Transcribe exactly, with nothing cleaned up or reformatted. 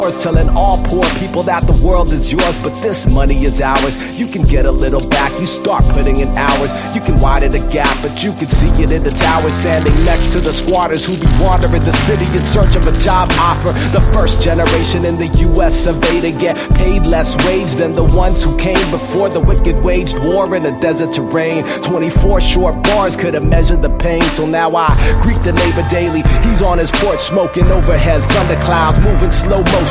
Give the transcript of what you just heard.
telling all poor people that the world is yours, but this money is ours. You can get a little back, you start putting in hours. You can widen the gap, but you can see it in the towers. Standing next to the squatters who be wandering the city in search of a job offer. The first generation in the U S survey to get paid less wage than the ones who came before the wicked waged war in the desert terrain. Twenty-four short bars could have measured the pain, so now I greet the neighbor daily. He's on his porch smoking overhead thunderclouds, moving slow motion